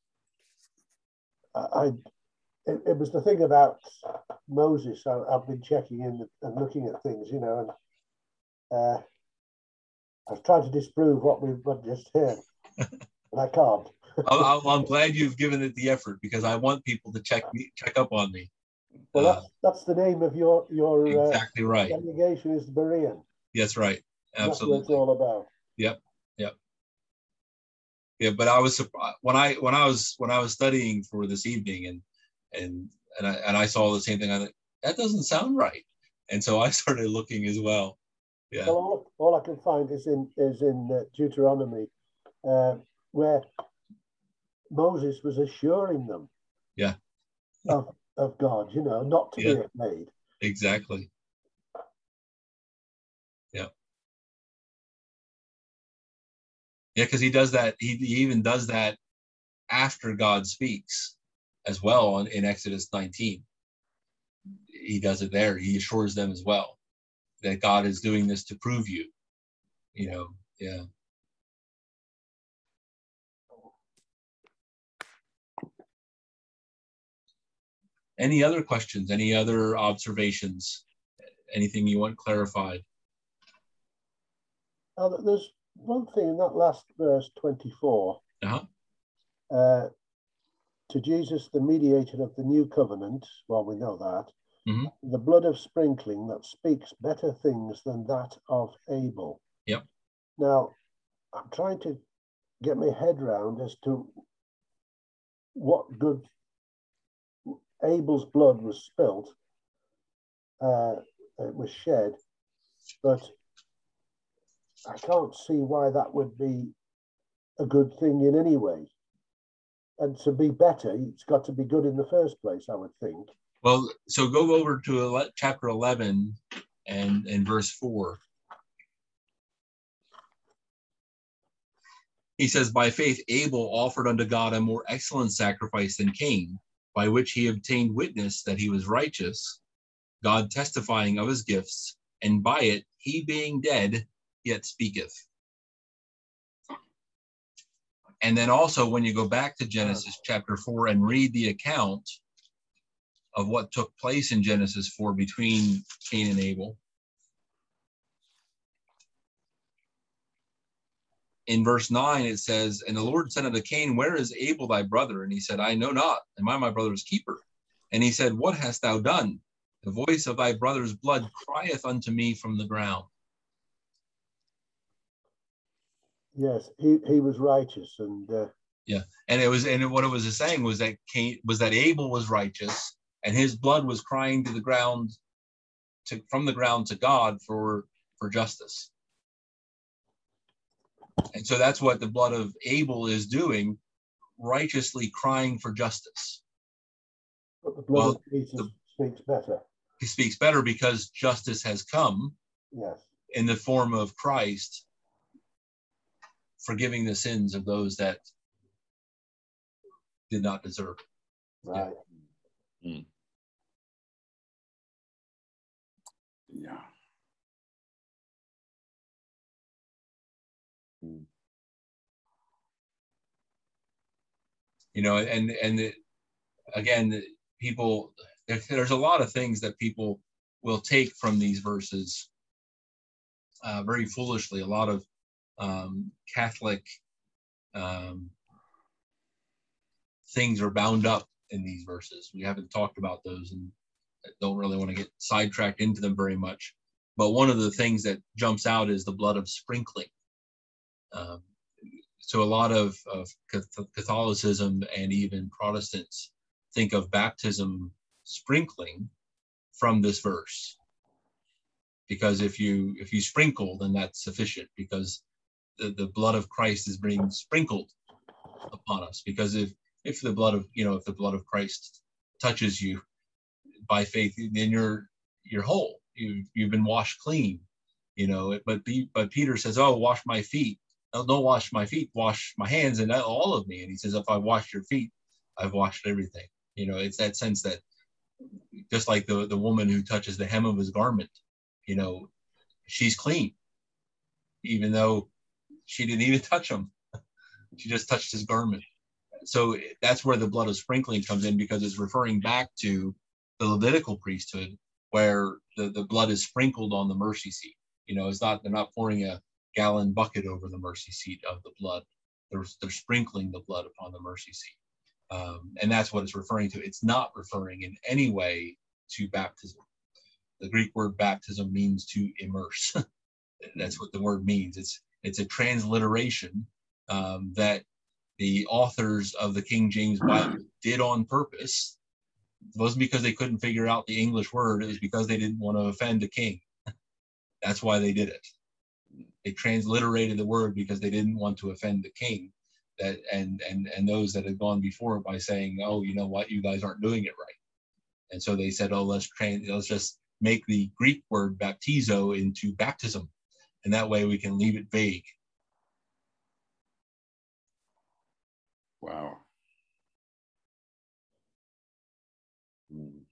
I, I it, it was the thing about Moses. I, I've been checking in and looking at things, you know, and uh, I've tried to disprove what we've just heard, and I can't. I'm, I'm glad you've given it the effort, because I want people to check me, check up on me. Well, uh, that's that's the name of your your exactly uh, right. delegation is the Berean. That's right. Absolutely. That's what it's all about. Yep. Yep. Yeah, but I was surprised when I when I was when I was studying for this evening, and and and I and I saw the same thing. I thought, that doesn't sound right, and so I started looking as well. Yeah. Well, all, all I can find is in is in uh, Deuteronomy, uh, where Moses was assuring them. Yeah. Of of God, you know, not to yeah. be afraid. Exactly. Yeah. Yeah, because he does that. He, he even does that after God speaks as well in, in Exodus nineteen. He does it there. He assures them as well that God is doing this to prove you. You know, yeah. Any other questions? Any other observations? Anything you want clarified? Oh, there's one thing in that last verse twenty-four. Uh-huh. Uh, to Jesus, the mediator of the new covenant, well, we know that, mm-hmm. the blood of sprinkling that speaks better things than that of Abel. Yep. Now, I'm trying to get my head round as to what good Abel's blood was spilt, uh, it was shed, but I can't see why that would be a good thing in any way. And to be better, it's got to be good in the first place, I would think. Well, so go over to chapter eleven and, and verse four. He says, by faith, Abel offered unto God a more excellent sacrifice than Cain, by which he obtained witness that he was righteous, God testifying of his gifts, and by it, he being dead, yet speaketh. And then also, when you go back to Genesis chapter four and read the account of what took place in Genesis four between Cain and Abel, in verse nine, it says, and the Lord said unto Cain, where is Abel thy brother? And he said, I know not. Am I my brother's keeper? And he said, what hast thou done? The voice of thy brother's blood crieth unto me from the ground. Yes, he, he was righteous, and uh... yeah, and it was, and what it was saying was that Cain was that Abel was righteous, and his blood was crying to the ground, to from the ground to God for for justice. And so that's what the blood of Abel is doing, righteously crying for justice. But the blood Well, of Jesus the, speaks better. He speaks better because justice has come. Yes. In the form of Christ, forgiving the sins of those that did not deserve it. Right. Yeah. Mm. Yeah. Mm. You know, and and the, again, people, there, there's a lot of things that people will take from these verses uh, very foolishly. A lot of um, Catholic um, things are bound up in these verses. We haven't talked about those and don't really want to get sidetracked into them very much. But one of the things that jumps out is the blood of sprinkling. Um, so a lot of, of Catholicism and even Protestants think of baptism sprinkling from this verse. Because if you if you sprinkle, then that's sufficient, because the, the blood of Christ is being sprinkled upon us. Because if if the blood of you know if the blood of Christ touches you by faith, then you're you're whole. You you've been washed clean. You know. But be, but Peter says, "Oh, wash my feet." No, don't wash my feet. Wash my hands and all of me. And he says, "If I wash your feet, I've washed everything." You know, it's that sense that just like the the woman who touches the hem of his garment, you know, she's clean, even though she didn't even touch him. She just touched his garment. So that's where the blood of sprinkling comes in, because it's referring back to the Levitical priesthood, where the, the blood is sprinkled on the mercy seat. You know, it's not, they're not pouring a gallon bucket over the mercy seat of the blood. They're, they're sprinkling the blood upon the mercy seat. Um, and that's what it's referring to. It's not referring in any way to baptism. The Greek word baptism means to immerse. That's what the word means. It's it's a transliteration um, that the authors of the King James Bible did on purpose. It wasn't because they couldn't figure out the English word. It was because they didn't want to offend the king. That's why they did it. They transliterated the word because they didn't want to offend the king, that and and and those that had gone before by saying, "Oh, you know what, you guys aren't doing it right." And so they said, "Oh, let's train. Let's just make the Greek word baptizo into baptism, and that way we can leave it vague." Wow. Mm.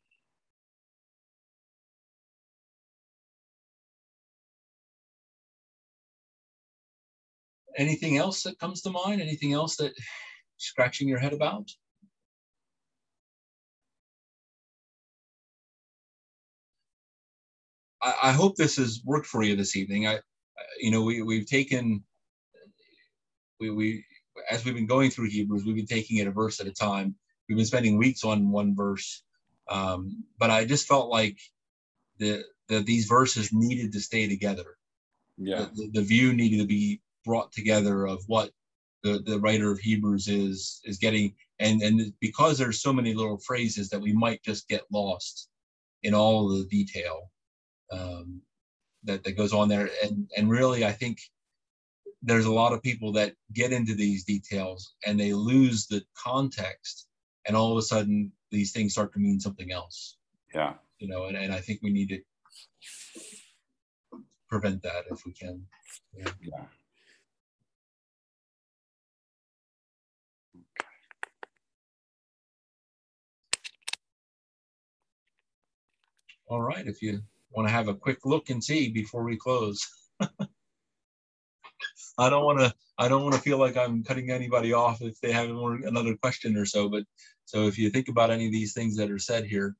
Anything else that comes to mind? Anything else that you're scratching your head about? I, I hope this has worked for you this evening. I, you know, we we've taken we we as we've been going through Hebrews, we've been taking it a verse at a time. We've been spending weeks on one verse, um, but I just felt like the, the these verses needed to stay together. Yeah. The, the, the view needed to be brought together of what the, the writer of Hebrews is is getting, and and because there's so many little phrases that we might just get lost in all the detail um, that that goes on there, and and really I think there's a lot of people that get into these details and they lose the context, and all of a sudden these things start to mean something else. Yeah. You know, and, and I think we need to prevent that if we can. Yeah. Yeah. All right, if you want to have a quick look and see before we close. I don't want to. I don't want to feel like I'm cutting anybody off if they have more, another question or so. But so if you think about any of these things that are said here.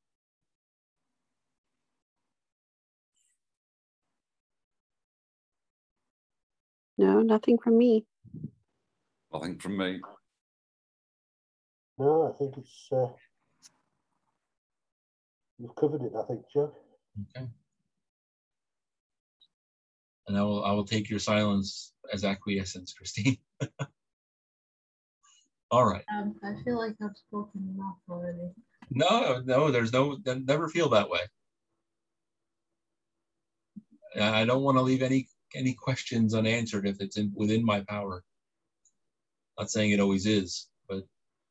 No, nothing from me. Nothing from me. No, I think it's uh, you've covered it. I think, Chuck. Okay. And I will. I will take your silence as acquiescence, Christine. All right. Um, I feel like I've spoken enough already. No, no, there's no, never feel that way. I don't want to leave any any questions unanswered if it's in, within my power. Not saying it always is, but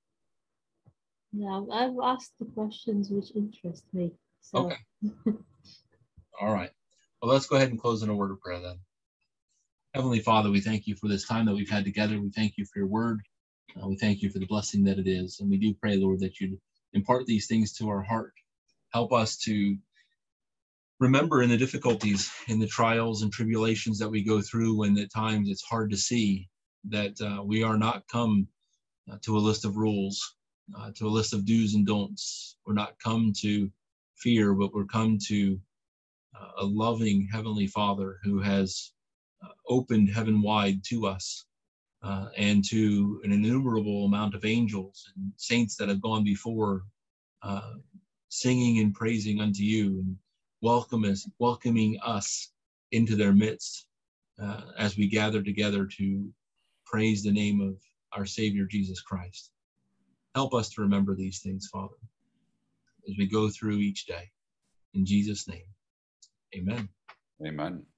Yeah, I've asked the questions which interest me. So. Okay. All right. Well, let's go ahead and close in a word of prayer then. Heavenly Father, we thank you for this time that we've had together. We thank you for your word. Uh, we thank you for the blessing that it is. And we do pray, Lord, that you'd impart these things to our heart. Help us to remember in the difficulties, in the trials and tribulations that we go through, when at times it's hard to see that uh, we are not come uh, to a list of rules, uh, to a list of do's and don'ts. We're not come to fear, but we're come to uh, a loving Heavenly Father who has uh, opened heaven wide to us, uh, and to an innumerable amount of angels and saints that have gone before, uh, singing and praising unto you, and welcome us, welcoming us into their midst uh, as we gather together to praise the name of our Savior, Jesus Christ. Help us to remember these things, Father, as we go through each day. In Jesus' name, amen. Amen.